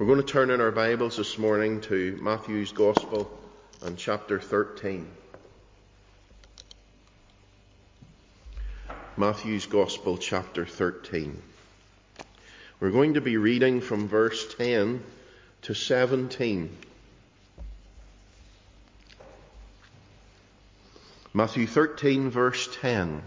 We're going to turn in our Bibles this morning to Matthew's Gospel and chapter 13. Matthew's Gospel, chapter 13. We're going to be reading from verse 10 to 17. Matthew 13, verse 10.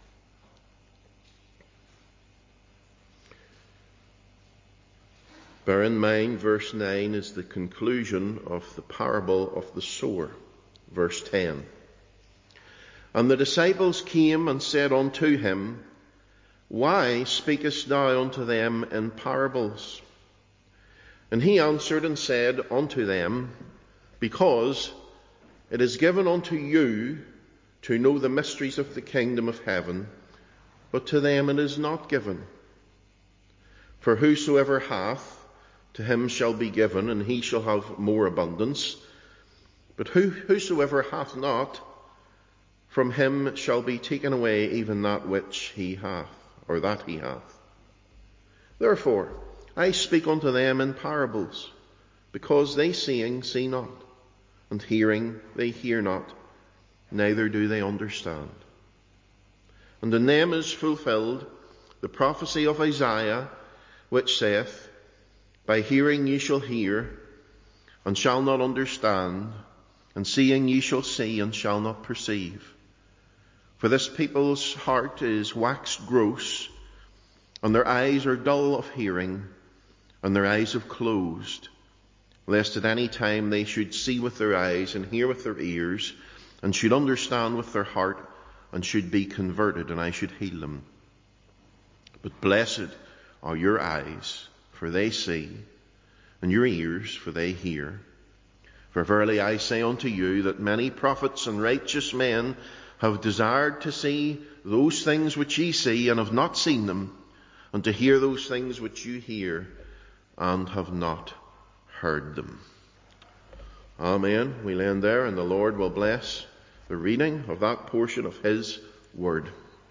Bear in mind, verse 9 is the conclusion of the parable of the sower. Verse 10. And the disciples came and said unto him, Why speakest thou unto them in parables? And he answered and said unto them, Because it is given unto you to know the mysteries of the kingdom of heaven, but to them it is not given. For whosoever hath, to him shall be given, and he shall have more abundance. But whosoever hath not, from him shall be taken away even that which he hath, or that he hath. Therefore I speak unto them in parables, because they seeing see not, and hearing they hear not, neither do they understand. And in them is fulfilled the prophecy of Isaiah, which saith, By hearing ye shall hear, and shall not understand, and seeing ye shall see, and shall not perceive. For this people's heart is waxed gross, and their eyes are dull of hearing, and their eyes have closed, lest at any time they should see with their eyes, and hear with their ears, and should understand with their heart, and should be converted, and I should heal them. But blessed are your eyes, for they see, and your ears, for they hear. For verily I say unto you, that many prophets and righteous men have desired to see those things which ye see, and have not seen them, and to hear those things which you hear, and have not heard them. Amen. We'll end there, and the Lord will bless the reading of that portion of his word.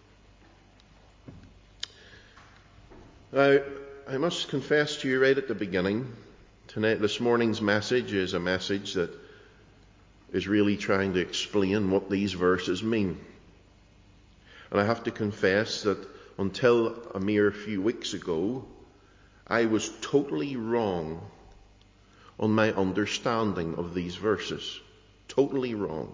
Now, I must confess to you right at the beginning, this morning's message is a message that is really trying to explain what these verses mean. And I have to confess that until a mere few weeks ago, I was totally wrong on my understanding of these verses. Totally wrong.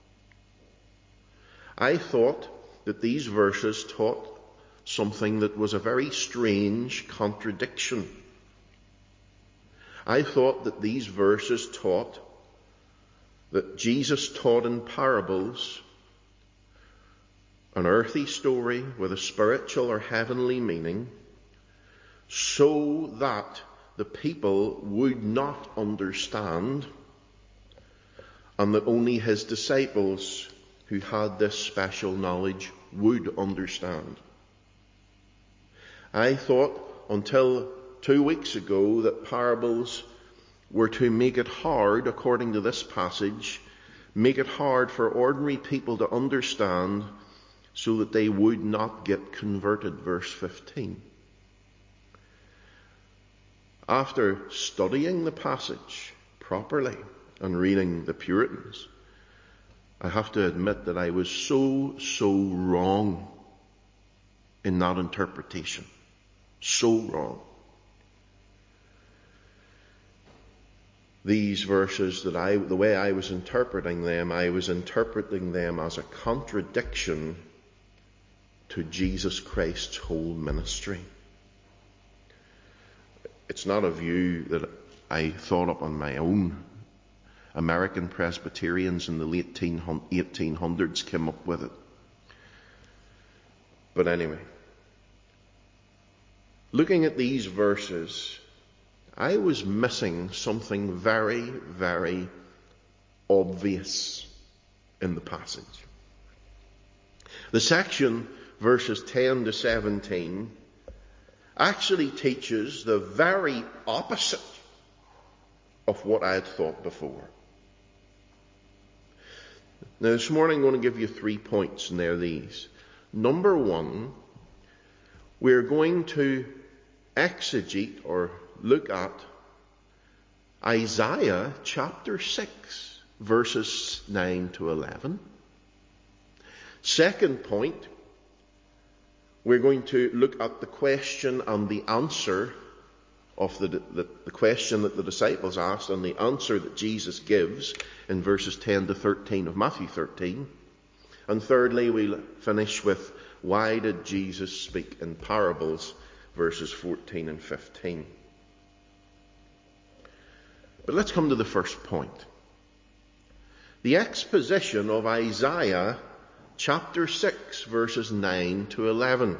I thought that these verses taught something that was a very strange contradiction. I thought that these verses taught that Jesus taught in parables an earthly story with a spiritual or heavenly meaning, so that the people would not understand, and that only his disciples who had this special knowledge would understand. I thought until 2 weeks ago that parables were to make it hard, according to this passage, make it hard for ordinary people to understand so that they would not get converted. Verse 15. After studying the passage properly and reading the Puritans, I have to admit that I was so wrong in that interpretation. So wrong. These verses, the way I was interpreting them as a contradiction to Jesus Christ's whole ministry. It's not a view that I thought up on my own. American Presbyterians in the late 1800s came up with it. But anyway, looking at these verses, I was missing something very, very obvious in the passage. The section, verses 10 to 17, actually teaches the very opposite of what I had thought before. Now, this morning I'm going to give you 3 points, and they're these. Number 1, we're going to exegete or look at Isaiah chapter 6, verses 9 to 11. Second point, we're going to look at the question and the answer of the question that the disciples asked and the answer that Jesus gives in verses 10 to 13 of Matthew 13. And thirdly, we'll finish with why did Jesus speak in parables, verses 14 and 15. But let's come to the first point. The exposition of Isaiah chapter 6, verses 9 to 11.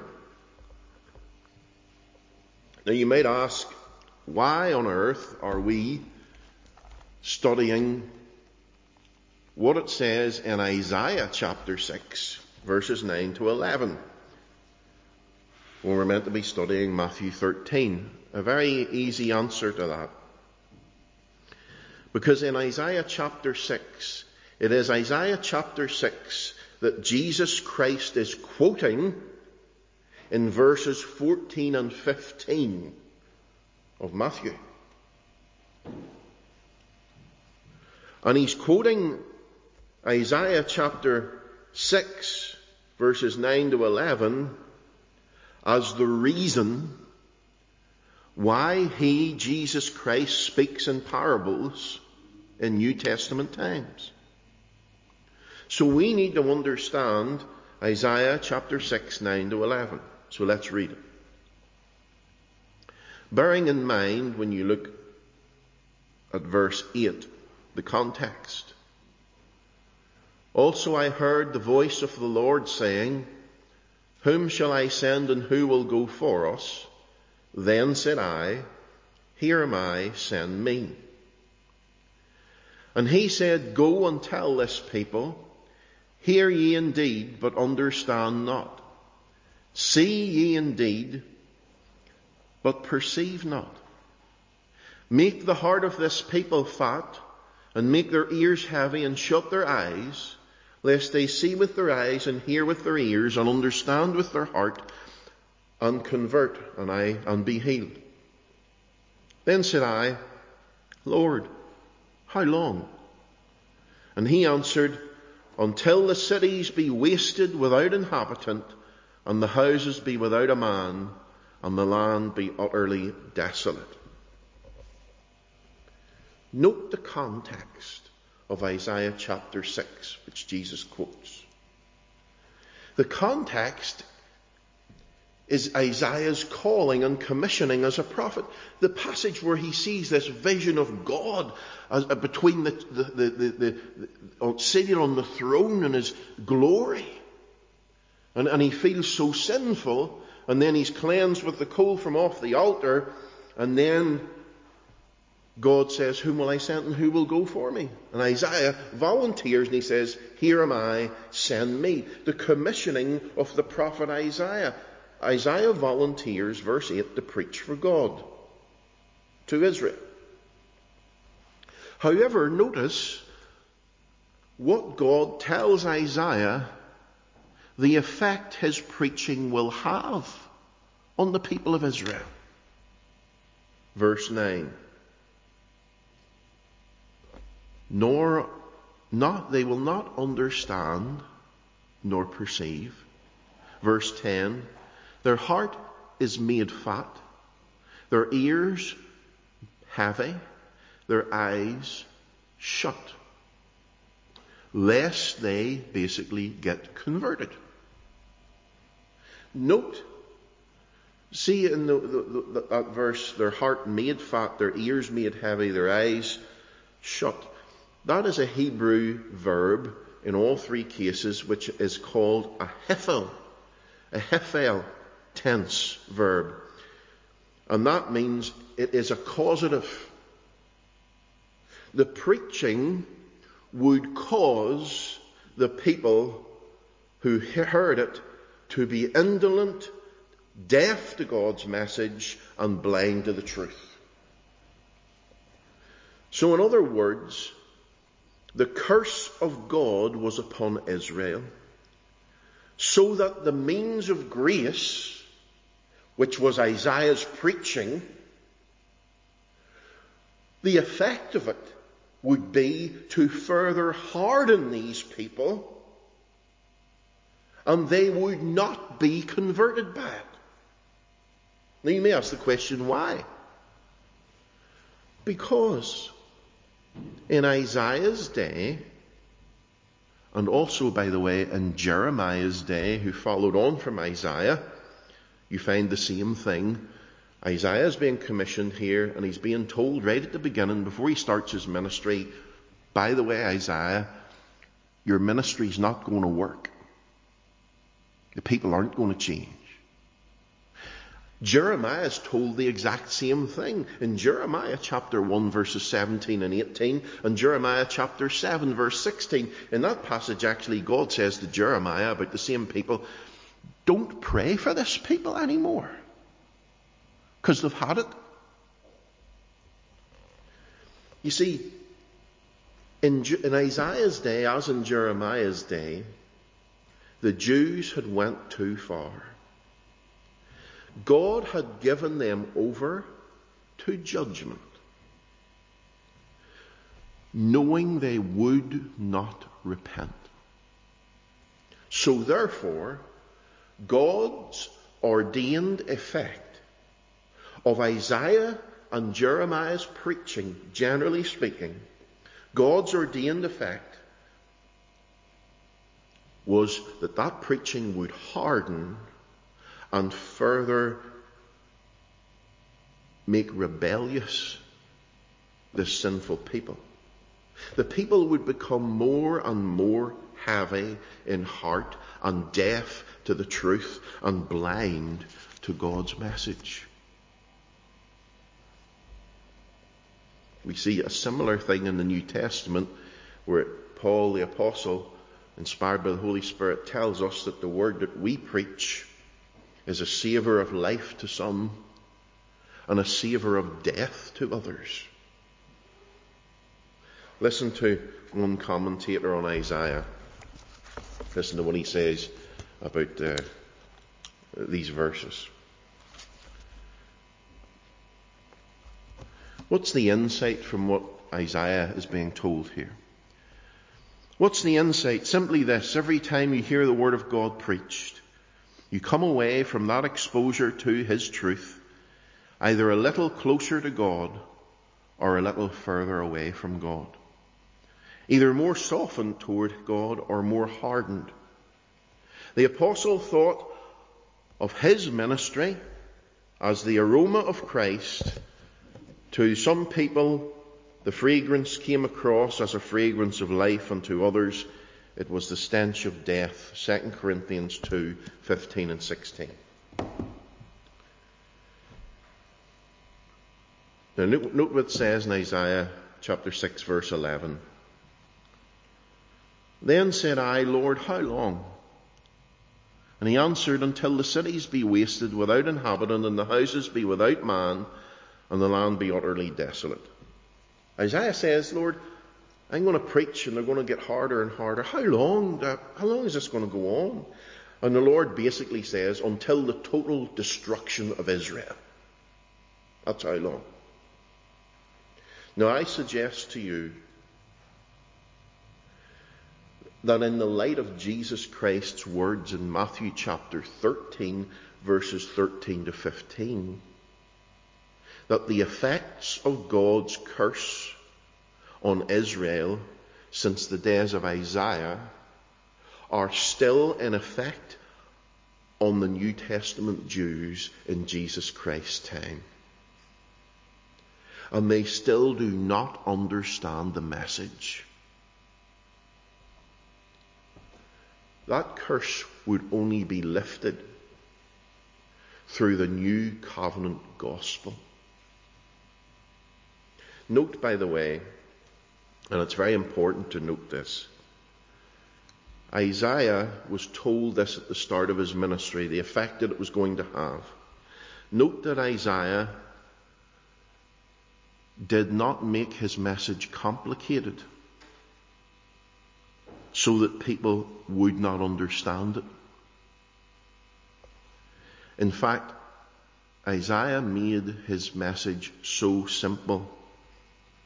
Now you might ask, why on earth are we studying what it says in Isaiah chapter 6, verses 9 to 11, when we're meant to be studying Matthew 13? A very easy answer to that. Because in Isaiah chapter 6, it is Isaiah chapter 6 that Jesus Christ is quoting in verses 14 and 15 of Matthew. And he's quoting Isaiah chapter 6, verses 9 to 11, as the reason why he, Jesus Christ, speaks in parables in New Testament times. So we need to understand Isaiah chapter 6, 9 to 11. So let's read it. Bearing in mind, when you look at verse 8, the context. Also I heard the voice of the Lord saying, whom shall I send and who will go for us? Then said I, here am I, send me. And he said, go and tell this people, hear ye indeed, but understand not. See ye indeed, but perceive not. Make the heart of this people fat, and make their ears heavy, and shut their eyes, lest they see with their eyes, and hear with their ears, and understand with their heart, and convert, and be healed. Then said I, Lord, how long? And he answered, until the cities be wasted without inhabitant, and the houses be without a man, and the land be utterly desolate. Note the context of Isaiah chapter 6, which Jesus quotes. The context is Isaiah's calling and commissioning as a prophet. The passage where he sees this vision of God between sitting on the throne in his glory. And he feels so sinful, and then he's cleansed with the coal from off the altar, and then God says, whom will I send and who will go for me? And Isaiah volunteers and he says, here am I, send me. The commissioning of the prophet Isaiah. Isaiah volunteers, verse 8, to preach for God to Israel. However, notice what God tells Isaiah the effect his preaching will have on the people of Israel. Verse 9. They will not understand nor perceive. Verse 10. Their heart is made fat, their ears heavy, their eyes shut, lest they basically get converted. Note, see in that verse, their heart made fat, their ears made heavy, their eyes shut. That is a Hebrew verb in all three cases, which is called a hephel tense verb. And that means it is a causative. The preaching would cause the people who heard it to be indolent, deaf to God's message, and blind to the truth. So in other words, the curse of God was upon Israel, so that the means of grace, which was Isaiah's preaching, the effect of it would be to further harden these people, and they would not be converted by it. Now you may ask the question, why? Because in Isaiah's day, and also, by the way, in Jeremiah's day, who followed on from Isaiah, you find the same thing. Isaiah's being commissioned here, and he's being told right at the beginning, before he starts his ministry, by the way, Isaiah, your ministry's not going to work. The people aren't going to change. Jeremiah is told the exact same thing in Jeremiah chapter 1 verses 17 and 18 and Jeremiah chapter 7 verse 16. In that passage, actually, God says to Jeremiah about the same people, don't pray for this people anymore, because they've had it. You see, in Isaiah's day, as in Jeremiah's day, the Jews had went too far. God had given them over to judgment, knowing they would not repent. So therefore, God's ordained effect of Isaiah and Jeremiah's preaching, generally speaking, God's ordained effect was that that preaching would harden and further make rebellious this sinful people. The people would become more and more heavy in heart and deaf to the truth and blind to God's message. We see a similar thing in the New Testament, where Paul the Apostle, inspired by the Holy Spirit, tells us that the word that we preach is a savour of life to some and a savour of death to others. Listen to one commentator on Isaiah. Listen to what he says about these verses. What's the insight from what Isaiah is being told here? What's the insight? Simply this: every time you hear the word of God preached, you come away from that exposure to his truth either a little closer to God or a little further away from God. Either more softened toward God or more hardened. The apostle thought of his ministry as the aroma of Christ. To some people, the fragrance came across as a fragrance of life, and to others, it was the stench of death. 2 Corinthians 2, 15 and 16. Now note what it says in Isaiah chapter 6, verse 11. Then said I, Lord, how long? And he answered, until the cities be wasted without inhabitant, and the houses be without man, and the land be utterly desolate. Isaiah says, Lord, I'm going to preach, and they're going to get harder and harder. How long is this going to go on? And the Lord basically says, until the total destruction of Israel. That's how long. Now I suggest to you that in the light of Jesus Christ's words in Matthew chapter 13, verses 13 to 15, that the effects of God's curse on Israel since the days of Isaiah are still in effect on the New Testament Jews in Jesus Christ's time. And they still do not understand the message. That curse would only be lifted through the new covenant gospel. Note, by the way, and it's very important to note this, Isaiah was told this at the start of his ministry, the effect that it was going to have. Note that Isaiah did not make his message complicated so that people would not understand it. In fact, Isaiah made his message so simple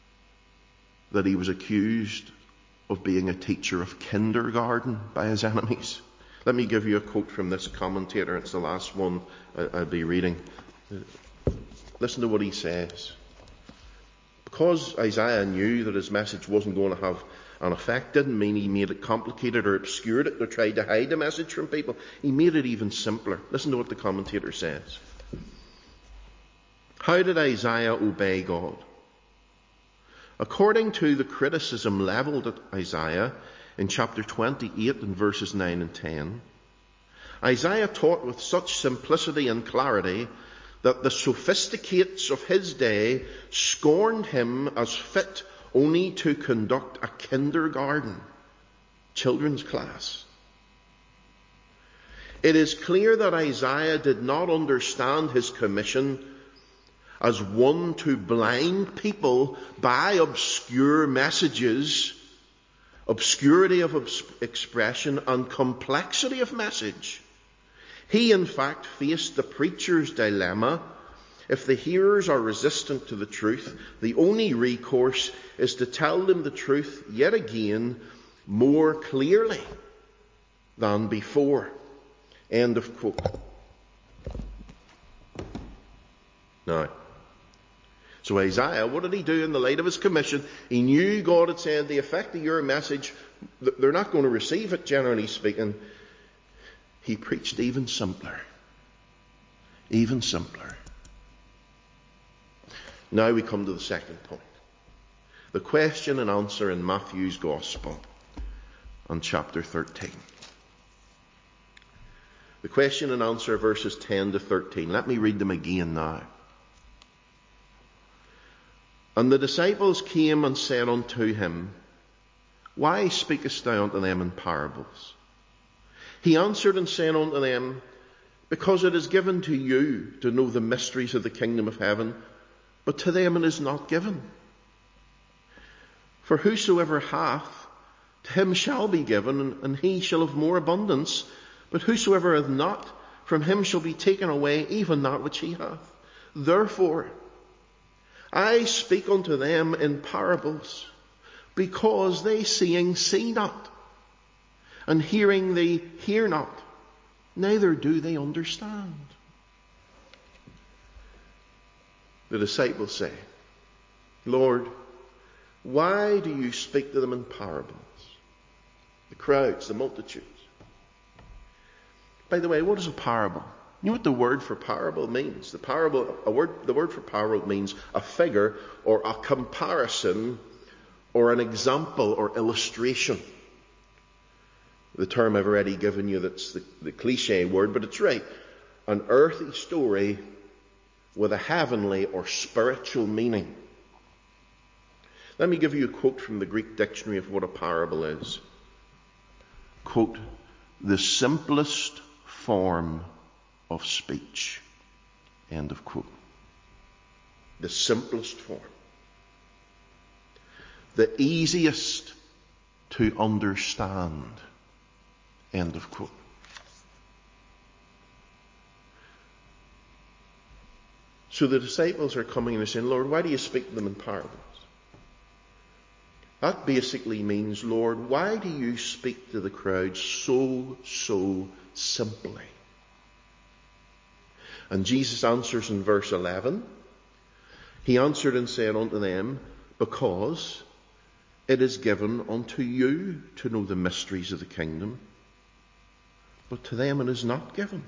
that he was accused of being a teacher of kindergarten by his enemies. Let me give you a quote from this commentator. It's the last one I'll be reading. Listen to what he says. Because Isaiah knew that his message wasn't going to have an effect, didn't mean he made it complicated or obscured it or tried to hide the message from people. He made it even simpler. Listen to what the commentator says. How did Isaiah obey God? According to the criticism levelled at Isaiah in chapter 28 and verses 9 and 10, Isaiah taught with such simplicity and clarity that the sophisticates of his day scorned him as fit only to conduct a kindergarten children's class. It is clear that Isaiah did not understand his commission as one to blind people by obscure messages, obscurity of expression, and complexity of message. He, in fact, faced the preacher's dilemma. If the hearers are resistant to the truth, the only recourse is to tell them the truth yet again more clearly than before. End of quote. Now, so Isaiah, what did he do in the light of his commission? He knew God had said the effect of your message, they're not going to receive it, generally speaking. He preached even simpler. Even simpler. Now we come to the second point. The question and answer in Matthew's Gospel on chapter 13. The question and answer, verses 10 to 13. Let me read them again now. And the disciples came and said unto him, Why speakest thou unto them in parables? He answered and said unto them, Because it is given to you to know the mysteries of the kingdom of heaven, but to them it is not given. For whosoever hath, to him shall be given, and he shall have more abundance. But whosoever hath not, from him shall be taken away even that which he hath. Therefore, I speak unto them in parables, because they seeing see not, and hearing they hear not, neither do they understand. The disciples say, Lord, why do you speak to them in parables? The crowds, the multitudes. By the way, what is a parable? You know what the word for parable means? The word for parable means a figure or a comparison or an example or illustration. The term I've already given you, that's the cliche word, but it's right. An earthly story with a heavenly or spiritual meaning. Let me give you a quote from the Greek dictionary of what a parable is. Quote, the simplest form of speech. End of quote. The simplest form. The easiest to understand. End of quote. So the disciples are coming and saying, Lord, why do you speak to them in parables? That basically means, Lord, why do you speak to the crowd so simply? And Jesus answers in verse 11. He answered and said unto them, Because it is given unto you to know the mysteries of the kingdom, but to them it is not given.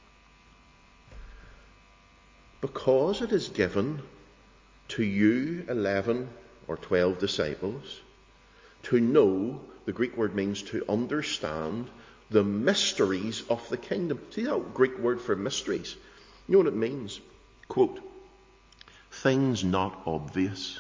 Because it is given to you 11 or 12 disciples to know, the Greek word means to understand, the mysteries of the kingdom. See that Greek word for mysteries? You know what it means? Quote, things not obvious.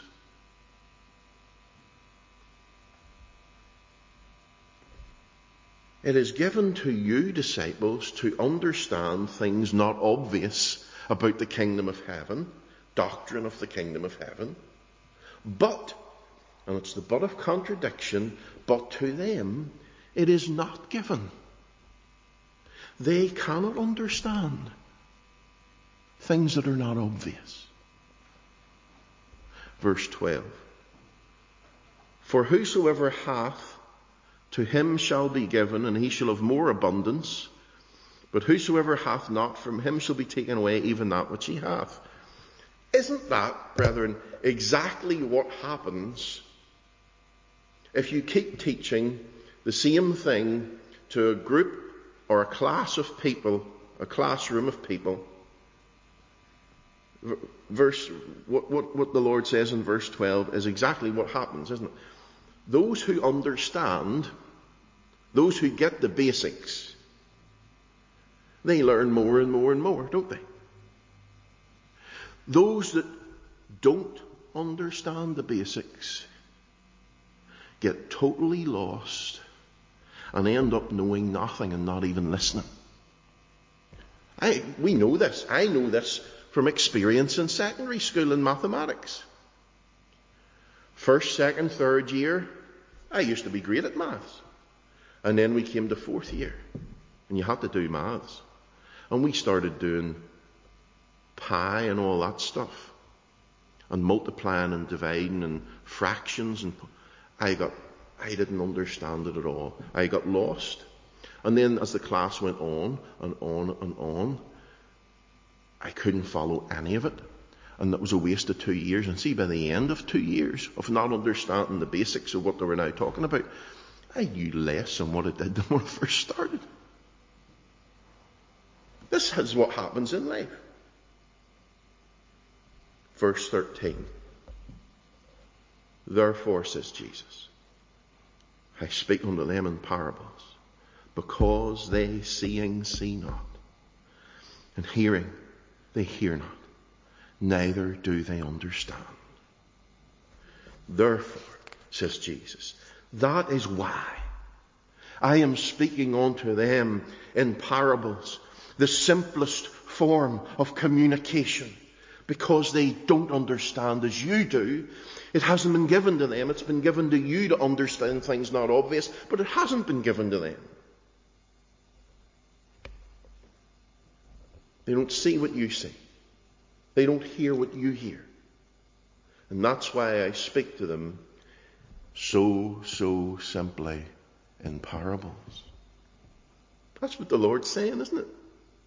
It is given to you, disciples, to understand things not obvious about the kingdom of heaven, doctrine of the kingdom of heaven. But, and it's the but of contradiction, but to them it is not given. They cannot understand things that are not obvious. Verse 12. For whosoever hath, to him shall be given, and he shall have more abundance. But whosoever hath not, from him shall be taken away even that which he hath. Isn't that, brethren, exactly what happens if you keep teaching the same thing to a group or a class of people, a classroom of people? What the Lord says in verse 12 is exactly what happens, isn't it? Those who understand, those who get the basics, they learn more and more and more, don't they? Those that don't understand the basics get totally lost and end up knowing nothing and not even listening. We know this. I know this from experience in secondary school in mathematics. First, second, third year, I used to be great at maths. And then we came to fourth year, and you had to do maths. And we started doing pi and all that stuff, and multiplying and dividing and fractions, and I didn't understand it at all. I got lost. And then as the class went on and on and on, I couldn't follow any of it. And that was a waste of 2 years. And see, by the end of 2 years of not understanding the basics of what they were now talking about, I knew less than what I did when I first started. This is what happens in life. Verse 13. Therefore, says Jesus, I speak unto them in parables, because they seeing see not, and hearing they hear not, neither do they understand. Therefore, says Jesus, that is why I am speaking unto them in parables, the simplest form of communication, because they don't understand as you do. It hasn't been given to them. It's been given to you to understand things not obvious, but it hasn't been given to them. They don't see what you see. They don't hear what you hear. And that's why I speak to them so simply in parables. That's what the Lord's saying, isn't it?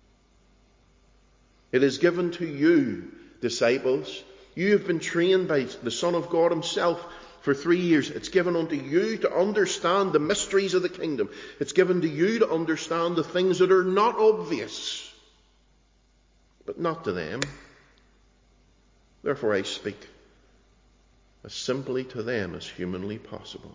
It is given to you, disciples. You have been trained by the Son of God himself for 3 years. It's given unto you to understand the mysteries of the kingdom. It's given to you to understand the things that are not obvious, but not to them. Therefore I speak as simply to them as humanly possible.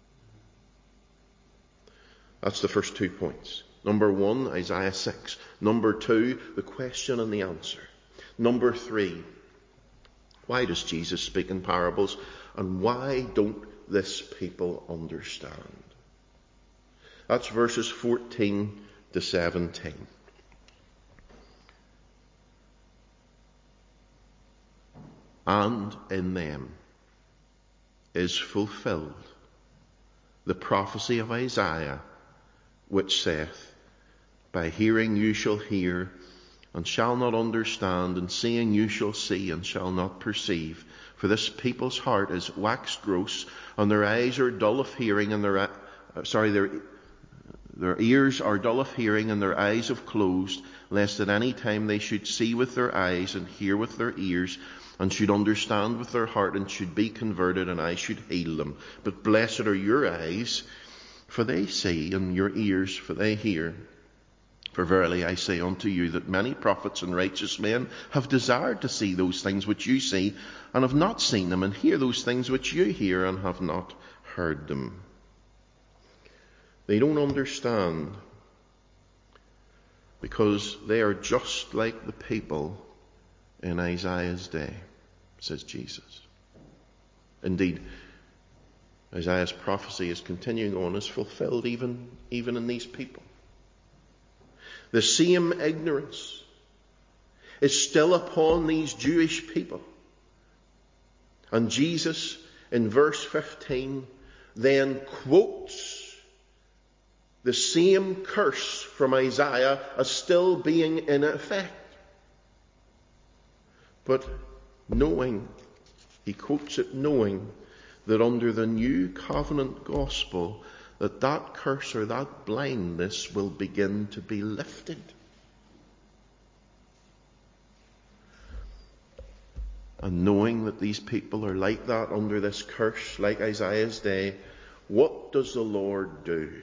That's the first 2 points. Number 1, Isaiah 6. Number 2, the question and the answer. Number 3, why does Jesus speak in parables? And why don't this people understand? That's verses 14 to 17. And in them is fulfilled the prophecy of Isaiah, which saith, by hearing you shall hear, and shall not understand, and seeing you shall see, and shall not perceive. For this people's heart is waxed gross, and their eyes are dull of hearing, and their ears are dull of hearing, and their eyes have closed, lest at any time they should see with their eyes, and hear with their ears, and should understand with their heart, and should be converted, and I should heal them. But blessed are your eyes, for they see, and your ears, for they hear. For verily I say unto you that many prophets and righteous men have desired to see those things which you see, and have not seen them, and hear those things which you hear, and have not heard them. They don't understand because they are just like the people in Isaiah's day, says Jesus. Indeed, Isaiah's prophecy is continuing on, is fulfilled even in these people. The same ignorance is still upon these Jewish people. And Jesus, in verse 15, then quotes the same curse from Isaiah as still being in effect. But he quotes it knowing that under the new covenant gospel, that curse or that blindness will begin to be lifted. And knowing that these people are like that under this curse, like Isaiah's day, what does the Lord do?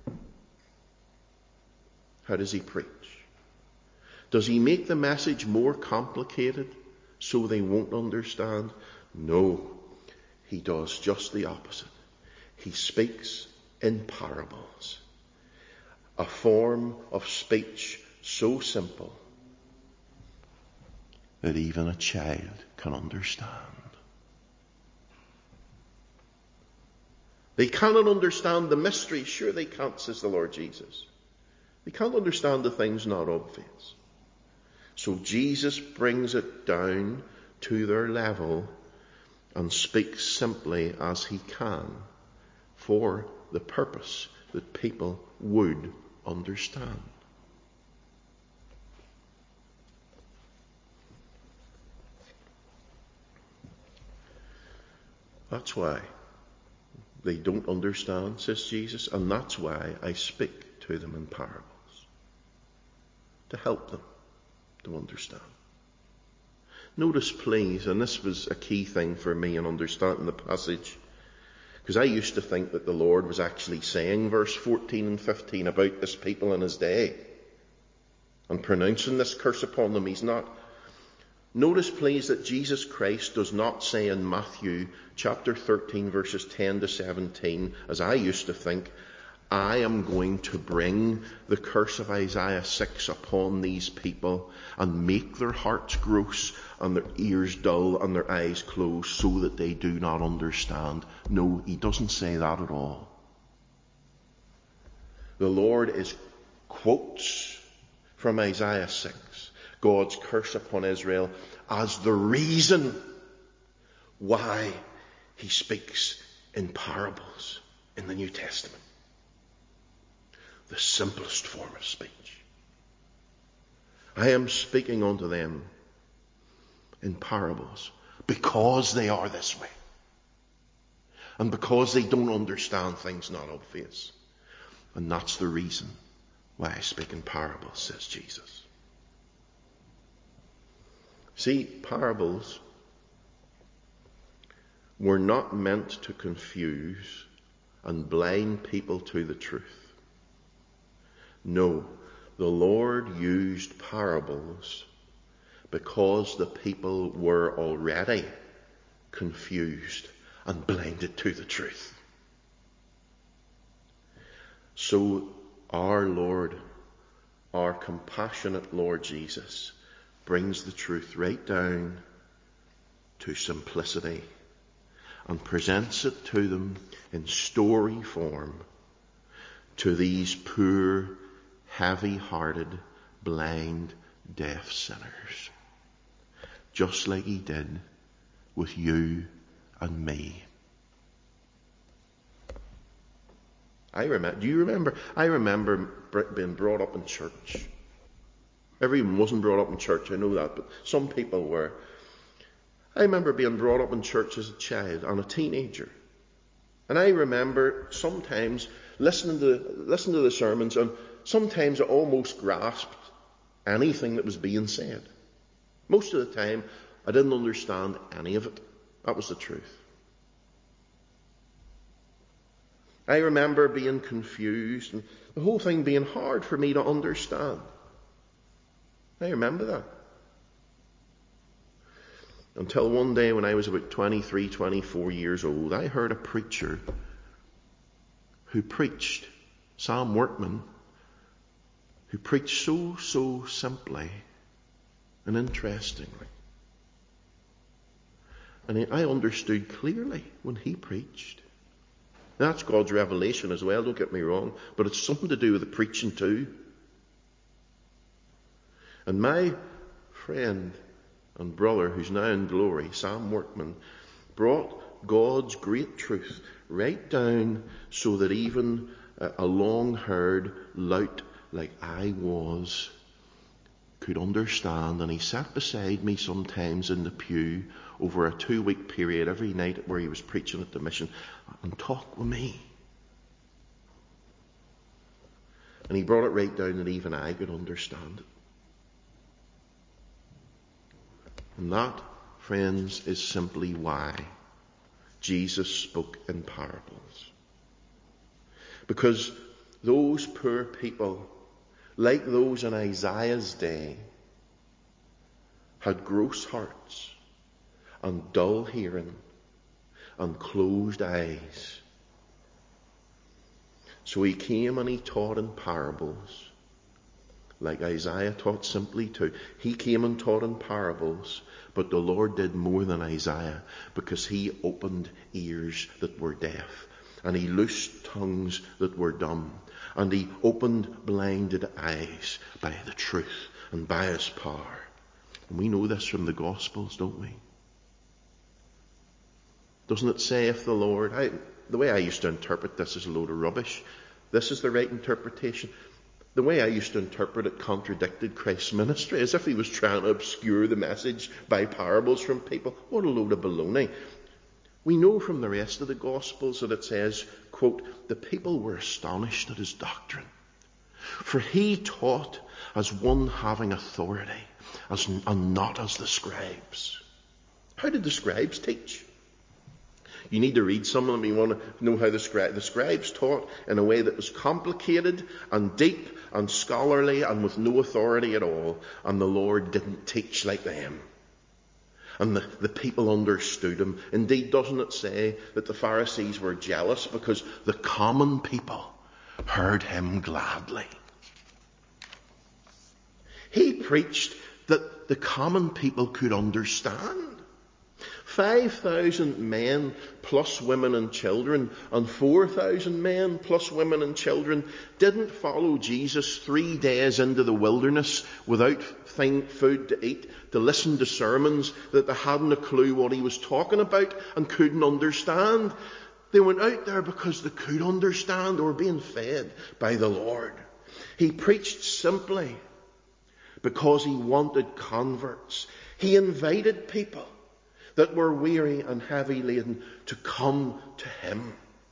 How does he preach? Does he make the message more complicated so they won't understand? No, he does just the opposite. He speaks in parables, a form of speech so simple that even a child can understand. They cannot understand the mystery. Sure they can't, says the Lord Jesus. They can't understand the things not obvious. So Jesus brings it down to their level and speaks simply as he can for the purpose that people would understand. That's why they don't understand, says Jesus, and that's why I speak to them in parables, to help them to understand. Notice, please, and this was a key thing for me in understanding the passage, because I used to think that the Lord was actually saying verse 14 and 15 about this people in his day and pronouncing this curse upon them. He's not. Notice, please, that Jesus Christ does not say in Matthew chapter 13 verses 10 to 17, as I used to think, I am going to bring the curse of Isaiah 6 upon these people and make their hearts gross and their ears dull and their eyes closed so that they do not understand. No, he doesn't say that at all. The Lord is quotes from Isaiah 6, God's curse upon Israel, as the reason why he speaks in parables in the New Testament. The simplest form of speech. I am speaking unto them in parables because they are this way. And because they don't understand things not obvious. And that's the reason why I speak in parables, says Jesus. See, parables were not meant to confuse and blind people to the truth. No, the Lord used parables because the people were already confused and blinded to the truth. So our Lord, our compassionate Lord Jesus, brings the truth right down to simplicity and presents it to them in story form, to these poor, heavy-hearted, blind, deaf sinners, just like he did with you and me. I remember being brought up in church. Everyone wasn't brought up in church, I know that, but some people were. I remember being brought up in church as a child and a teenager. And I remember sometimes listening to the sermons, and sometimes I almost grasped anything that was being said. Most of the time, I didn't understand any of it. That was the truth. I remember being confused and the whole thing being hard for me to understand. I remember that. Until one day when I was about 23, 24 years old, I heard a preacher who preached, Sam Workman, who preached so simply and interestingly. And I understood clearly when he preached. That's God's revelation as well, don't get me wrong, but it's something to do with the preaching too. And my friend and brother, who's now in glory, Sam Workman, brought God's great truth right down so that even a long-haired lout like I was could understand. And he sat beside me sometimes in the pew over a 2-week period every night where he was preaching at the mission and talk with me. And he brought it right down that even I could understand it. And that, friends, is simply why Jesus spoke in parables. Because those poor people, like those in Isaiah's day, had gross hearts and dull hearing and closed eyes. So he came and he taught in parables, like Isaiah taught simply too. He came and taught in parables, but the Lord did more than Isaiah, because he opened ears that were deaf, and he loosed tongues that were dumb, and he opened blinded eyes by the truth and by his power. And we know this from the Gospels, don't we? Doesn't it say if the Lord... the way I used to interpret this is a load of rubbish. This is the right interpretation. The way I used to interpret it contradicted Christ's ministry, as if he was trying to obscure the message by parables from people. What a load of baloney. We know from the rest of the Gospels that it says, quote, "The people were astonished at his doctrine, for he taught as one having authority, and not as the scribes." How did the scribes teach? You need to read some of them. You want to know how the scribes taught in a way that was complicated and deep and scholarly and with no authority at all. And the Lord didn't teach like them. And the people understood him. Indeed, doesn't it say that the Pharisees were jealous because the common people heard him gladly? He preached that the common people could understand. 5,000 men plus women and children and 4,000 men plus women and children didn't follow Jesus 3 days into the wilderness without food to eat, to listen to sermons that they hadn't a clue what he was talking about and couldn't understand. They went out there because they could understand. They were being fed by the Lord. He preached simply because he wanted converts. He invited people that were weary and heavy laden to come to him.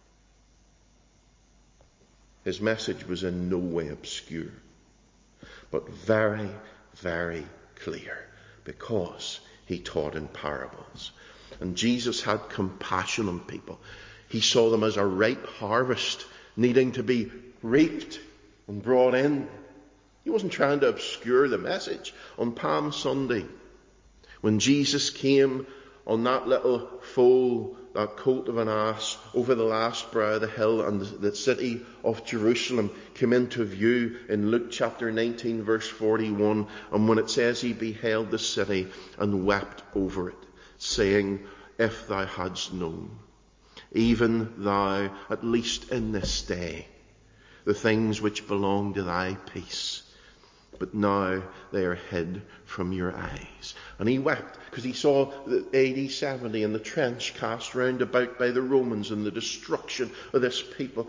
His message was in no way obscure, but very, very clear, because he taught in parables. And Jesus had compassion on people. He saw them as a ripe harvest needing to be reaped and brought in. He wasn't trying to obscure the message. On Palm Sunday, when Jesus came on that little foal, that colt of an ass, over the last brow of the hill, and the city of Jerusalem came into view in Luke chapter 19 verse 41, and when it says he beheld the city and wept over it, saying, "If thou hadst known, even thou, at least in this day, the things which belong to thy peace, but now they are hid from your eyes." And he wept because he saw the AD 70 and the trench cast round about by the Romans and the destruction of this people.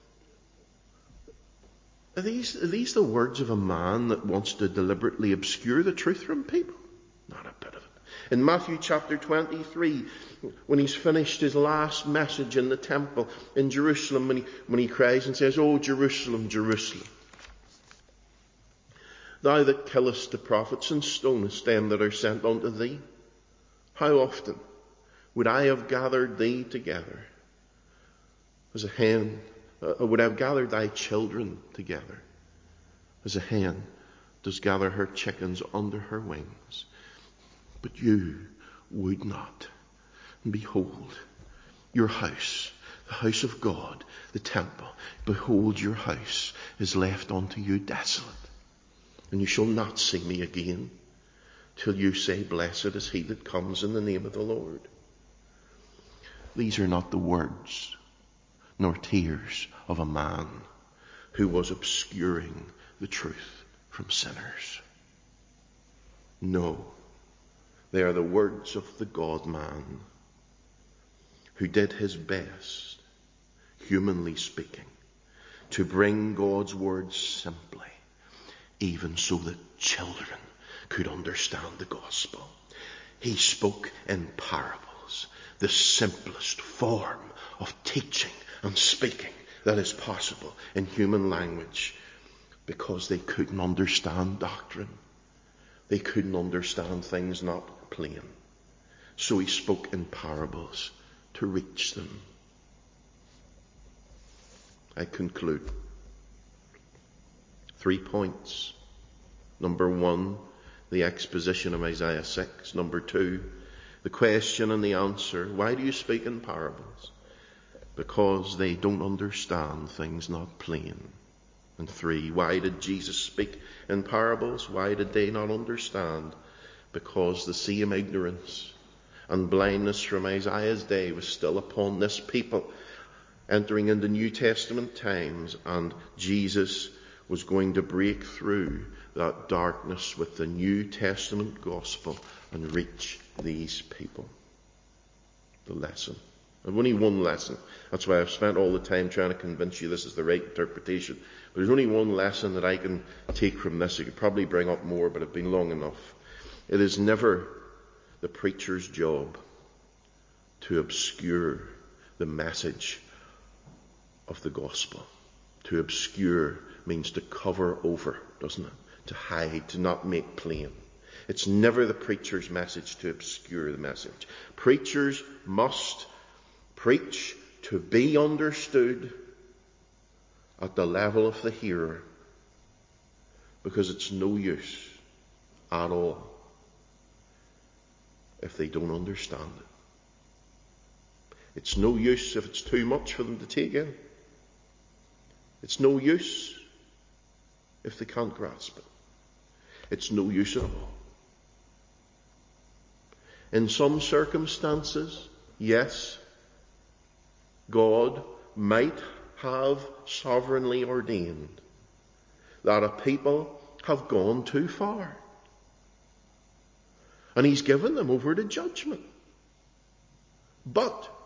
Are these the words of a man that wants to deliberately obscure the truth from people? Not a bit of it. In Matthew chapter 23, when he's finished his last message in the temple in Jerusalem, when he cries and says, "Oh, Jerusalem, Jerusalem, thou that killest the prophets and stonest them that are sent unto thee, how often would I have gathered thee together as a hen, would I have gathered thy children together as a hen does gather her chickens under her wings? But you would not. And behold, your house, the house of God, the temple, behold, your house is left unto you desolate. And you shall not see me again till you say, Blessed is he that comes in the name of the Lord. These are not the words nor tears of a man who was obscuring the truth from sinners. No, they are the words of the God-man who did his best, humanly speaking, to bring God's words simply, even so that children could understand the gospel. He spoke in parables, the simplest form of teaching and speaking that is possible in human language, because they couldn't understand doctrine. They couldn't understand things not plain. So he spoke in parables to reach them. I conclude. 3 points. Number 1, the exposition of Isaiah 6. Number 2, the question and the answer. Why do you speak in parables? Because they don't understand things not plain. And 3, why did Jesus speak in parables? Why did they not understand? Because the same ignorance and blindness from Isaiah's day was still upon this people, entering into New Testament times, and Jesus was going to break through that darkness with the New Testament gospel and reach these people. The lesson. I've only one lesson. That's why I've spent all the time trying to convince you this is the right interpretation. But there's only one lesson that I can take from this. I could probably bring up more, but I've been long enough. It is never the preacher's job to obscure the message of the gospel. To obscure means to cover over, doesn't it? To hide, to not make plain. It's never the preacher's message to obscure the message. Preachers must preach to be understood at the level of the hearer, because it's no use at all if they don't understand it. It's no use if it's too much for them to take in. It's no use if they can't grasp it. It's no use at all. In some circumstances, yes, God might have sovereignly ordained that a people have gone too far, and he's given them over to judgment. But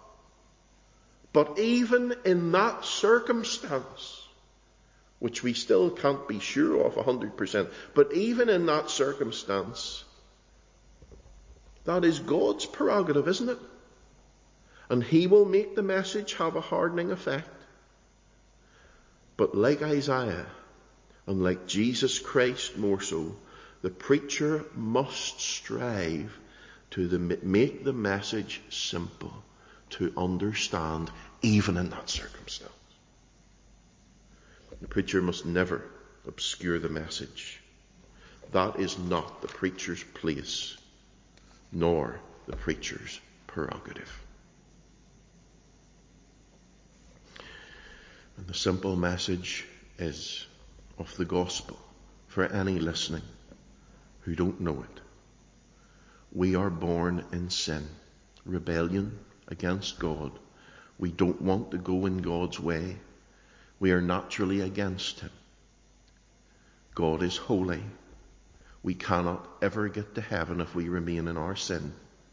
even in that circumstance, which we still can't be sure of 100%, but even in that circumstance, that is God's prerogative, isn't it? And he will make the message have a hardening effect. But like Isaiah, and like Jesus Christ more so, the preacher must strive to make the message simple to understand, even in that circumstance. The preacher must never obscure the message. That is not the preacher's place, nor the preacher's prerogative. And the simple message is of the gospel for any listening who don't know it. We are born in sin, rebellion against God. We don't want to go in God's way. We are naturally against him. God is holy. We cannot ever get to heaven if we remain in our sin.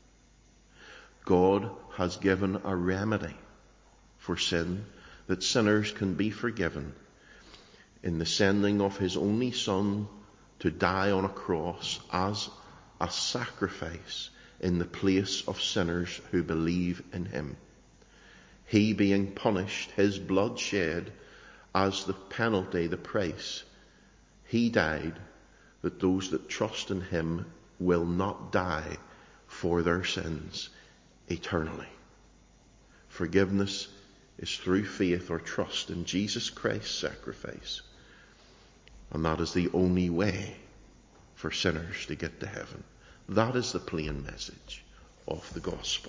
God has given a remedy for sin, that sinners can be forgiven, in the sending of his only Son to die on a cross as a sacrifice in the place of sinners who believe in him. He being punished, his blood shed as the penalty, the price. He died that those that trust in him will not die for their sins eternally. Forgiveness is through faith or trust in Jesus Christ's sacrifice. And that is the only way for sinners to get to heaven. That is the plain message of the gospel.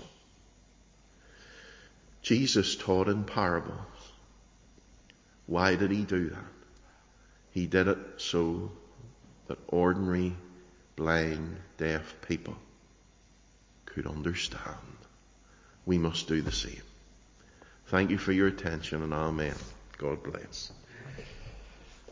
Jesus taught in parables. Why did he do that? He did it so that ordinary, blind, deaf people could understand. We must do the same. Thank you for your attention, and amen. God bless.